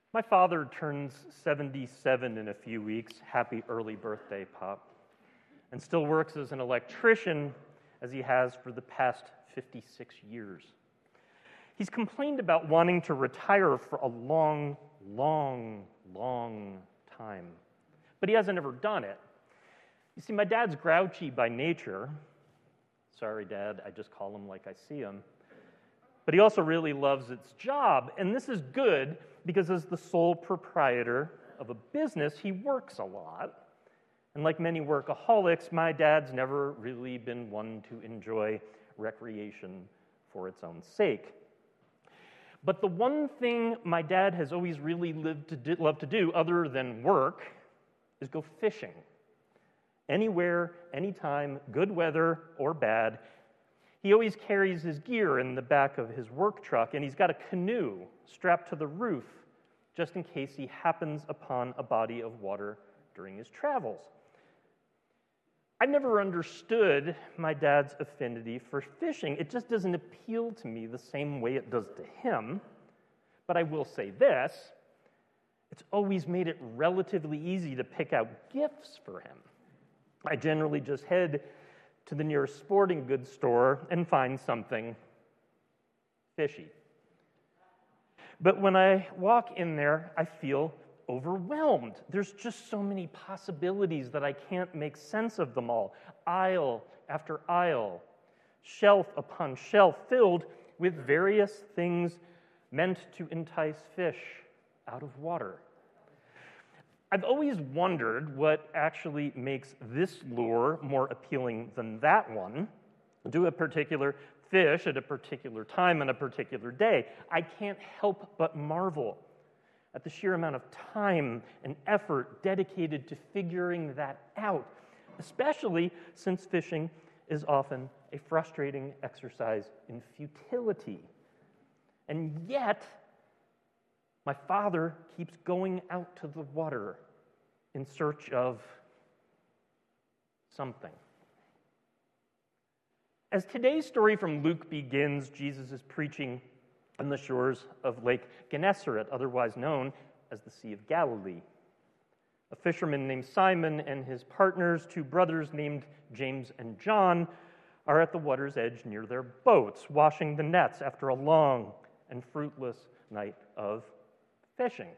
My father turns 77 in a few weeks. Happy early birthday, Pop. And still works as an electrician as he has for the past 56 years. He's complained about wanting to retire for a long time. But he hasn't ever done it. You see, my dad's grouchy by nature. Sorry, Dad, I just call him like I see him. But he also really loves his job, and this is good because as the sole proprietor of a business, he works a lot. And like many workaholics, my dad's never really been one to enjoy recreation for its own sake. But the one thing my dad has always really loved to do, other than work, is go fishing. Anywhere, anytime, good weather or bad. He always carries his gear in the back of his work truck, and he's got a canoe strapped to the roof just in case he happens upon a body of water during his travels. I've never understood my dad's affinity for fishing. It just doesn't appeal to me the same way it does to him. But I will say this, it's always made it relatively easy to pick out gifts for him. I generally just head to the nearest sporting goods store and find something fishy. But when I walk in there, I feel overwhelmed. There's just so many possibilities that I can't make sense of them all. Aisle after aisle, shelf upon shelf, filled with various things meant to entice fish out of water. I've always wondered what actually makes this lure more appealing than that one. To a particular fish at a particular time on a particular day. I can't help but marvel at the sheer amount of time and effort dedicated to figuring that out, especially since fishing is often a frustrating exercise in futility. And yet, my father keeps going out to the water in search of something. As today's story from Luke begins, Jesus is preaching on the shores of Lake Gennesaret, otherwise known as the Sea of Galilee. A fisherman named Simon and his partners, two brothers named James and John, are at the water's edge near their boats, washing the nets after a long and fruitless night of fishing.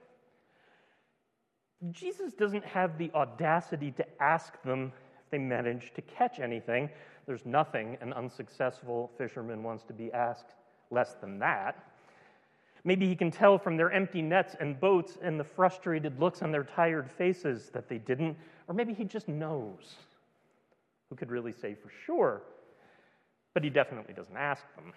Jesus doesn't have the audacity to ask them if they managed to catch anything. There's nothing an unsuccessful fisherman wants to be asked less than that. Maybe he can tell from their empty nets and boats and the frustrated looks on their tired faces that they didn't, or maybe he just knows. Who could really say for sure? But he definitely doesn't ask them.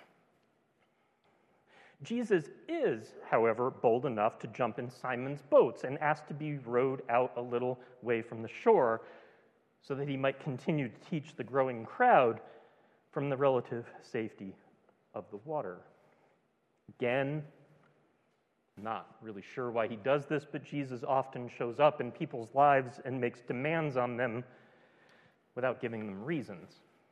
Jesus is, however, bold enough to jump in Simon's boats and ask to be rowed out a little way from the shore so that he might continue to teach the growing crowd from the relative safety of the water. Again, not really sure why he does this, but Jesus often shows up in people's lives and makes demands on them without giving them reasons.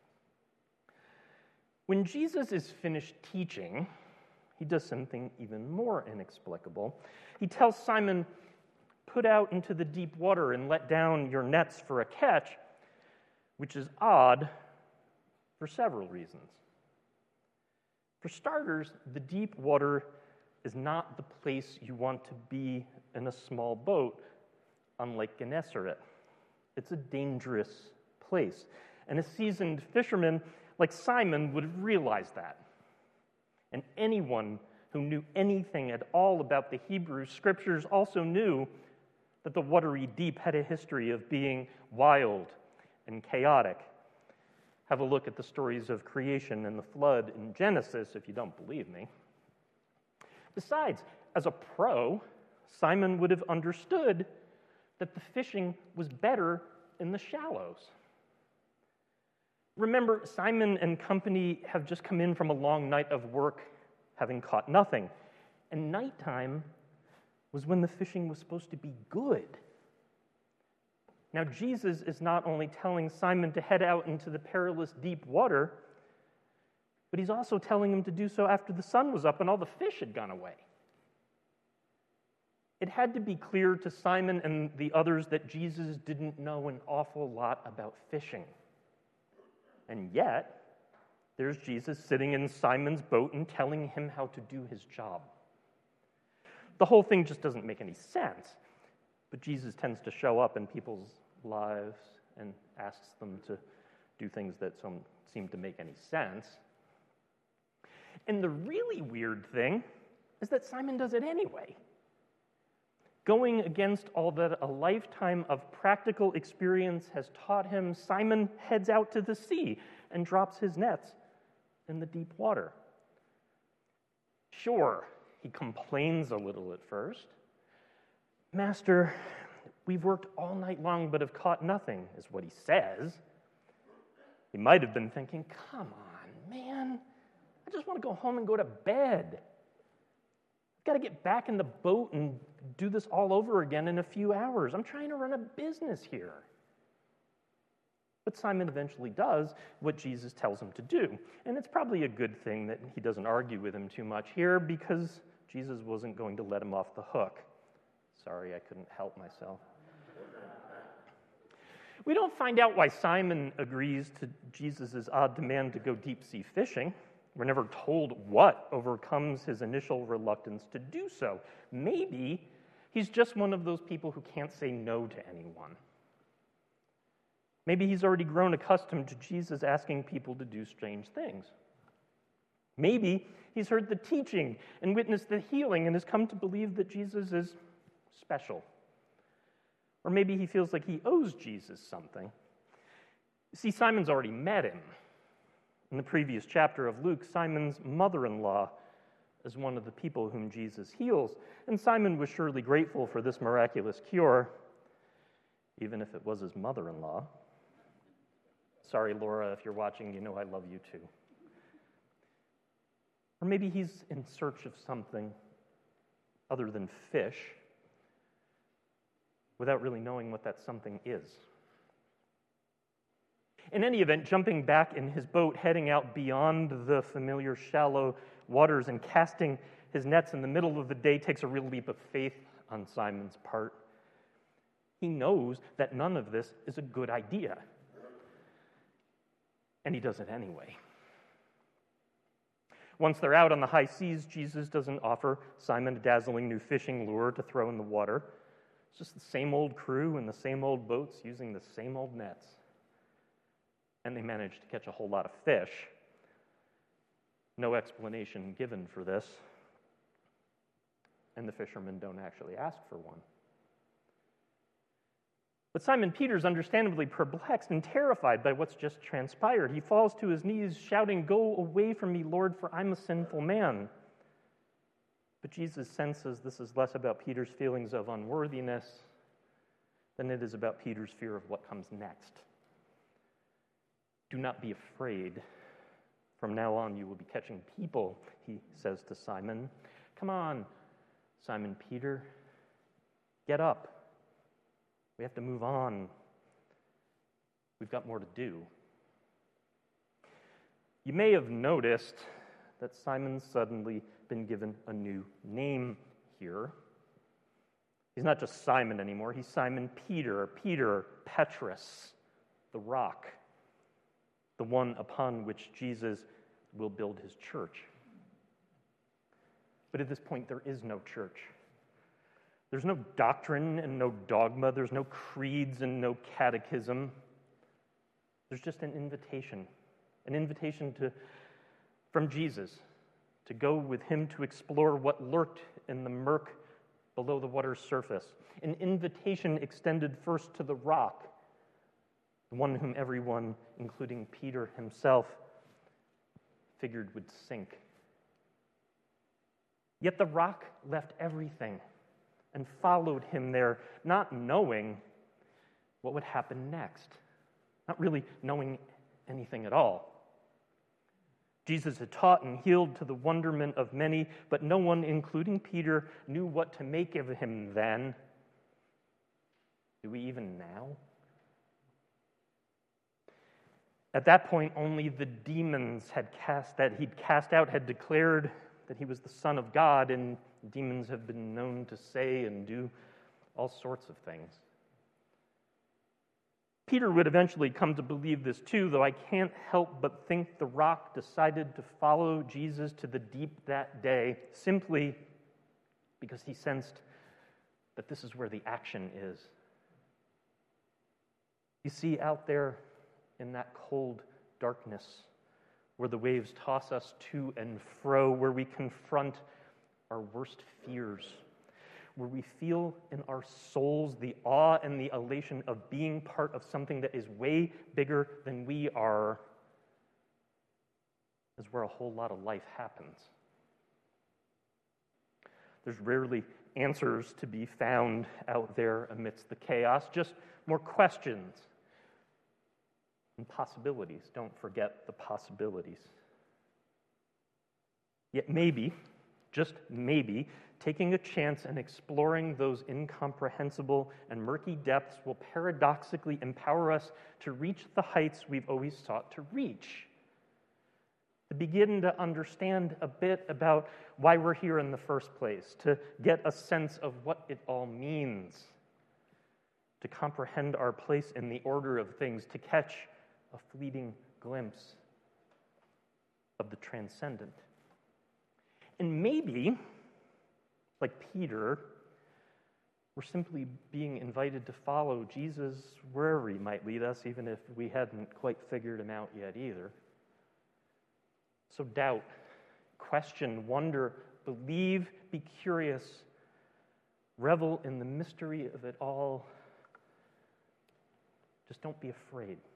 When Jesus is finished teaching, he does something even more inexplicable. He tells Simon, "Put out into the deep water and let down your nets for a catch," which is odd for several reasons. For starters, the deep water is not the place you want to be in a small boat on Lake Gennesaret. It's a dangerous place. And a seasoned fisherman like Simon would have realized that. And anyone who knew anything at all about the Hebrew Scriptures also knew that the watery deep had a history of being wild and chaotic. Have a look at the stories of creation and the flood in Genesis if you don't believe me. Besides, as a pro, Simon would have understood that the fishing was better in the shallows. Remember, Simon and company have just come in from a long night of work, having caught nothing. And nighttime was when the fishing was supposed to be good. Now, Jesus is not only telling Simon to head out into the perilous deep water, but he's also telling him to do so after the sun was up and all the fish had gone away. It had to be clear to Simon and the others that Jesus didn't know an awful lot about fishing. And yet, there's Jesus sitting in Simon's boat and telling him how to do his job. The whole thing just doesn't make any sense. But Jesus tends to show up in people's lives and asks them to do things that don't seem to make any sense. And the really weird thing is that Simon does it anyway. Going against all that a lifetime of practical experience has taught him, Simon heads out to the sea and drops his nets in the deep water. Sure, he complains a little at first. "Master, we've worked all night long but have caught nothing," is what he says. He might have been thinking, "Come on, man. I just want to go home and go to bed. I've got to get back in the boat and do this all over again in a few hours. I'm trying to run a business here." But Simon eventually does what Jesus tells him to do. And it's probably a good thing that he doesn't argue with him too much here, because Jesus wasn't going to let him off the hook. Sorry, I couldn't help myself. We don't find out why Simon agrees to Jesus' odd demand to go deep-sea fishing. We're never told what overcomes his initial reluctance to do so. Maybe he's just one of those people who can't say no to anyone. Maybe he's already grown accustomed to Jesus asking people to do strange things. Maybe he's heard the teaching and witnessed the healing and has come to believe that Jesus is special. Or maybe he feels like he owes Jesus something. You see, Simon's already met him. In the previous chapter of Luke, Simon's mother-in-law is one of the people whom Jesus heals, and Simon was surely grateful for this miraculous cure, even if it was his mother-in-law. Sorry, Laura, if you're watching, you know I love you too. Or maybe he's in search of something other than fish, without really knowing what that something is. In any event, jumping back in his boat, heading out beyond the familiar shallow waters and casting his nets in the middle of the day takes a real leap of faith on Simon's part. He knows that none of this is a good idea. And he does it anyway. Once they're out on the high seas, Jesus doesn't offer Simon a dazzling new fishing lure to throw in the water. It's just the same old crew and the same old boats using the same old nets. And they manage to catch a whole lot of fish. No explanation given for this. And the fishermen don't actually ask for one. But Simon Peter's understandably perplexed and terrified by what's just transpired. He falls to his knees, shouting, "Go away from me, Lord, for I'm a sinful man." But Jesus senses this is less about Peter's feelings of unworthiness than it is about Peter's fear of what comes next. "Do not be afraid. From now on, you will be catching people," he says to Simon. "Come on, Simon Peter. Get up. We have to move on. We've got more to do." You may have noticed that Simon's suddenly been given a new name here. He's not just Simon anymore. He's Simon Peter, Petrus, the rock, the one upon which Jesus will build his church. But at this point, there is no church. There's no doctrine and no dogma. There's no creeds and no catechism. There's just an invitation from Jesus to go with him to explore what lurked in the murk below the water's surface. An invitation extended first to the rock, the one whom everyone, including Peter himself, figured would sink. Yet the rock left everything and followed him there, not knowing what would happen next, not really knowing anything at all. Jesus had taught and healed to the wonderment of many, but no one, including Peter, knew what to make of him then. Do we even now? At that point, only the demons he'd cast out had declared that he was the Son of God, and Demons have been known to say and do all sorts of things. Peter would eventually come to believe this too, though I can't help but think the rock decided to follow Jesus to the deep that day simply because he sensed that this is where the action is. You see, out there in that cold darkness, where the waves toss us to and fro, where we confront our worst fears, where we feel in our souls the awe and the elation of being part of something that is way bigger than we are, is where a whole lot of life happens. There's rarely answers to be found out there amidst the chaos, just more questions and possibilities. Don't forget the possibilities. Yet maybe, just maybe, taking a chance and exploring those incomprehensible and murky depths will paradoxically empower us to reach the heights we've always sought to reach. To begin to understand a bit about why we're here in the first place, to get a sense of what it all means, to comprehend our place in the order of things, to catch a fleeting glimpse of the transcendent. And maybe, like Peter, we're simply being invited to follow Jesus wherever he might lead us, even if we hadn't quite figured him out yet either. So doubt, question, wonder, believe, be curious, revel in the mystery of it all. Just don't be afraid.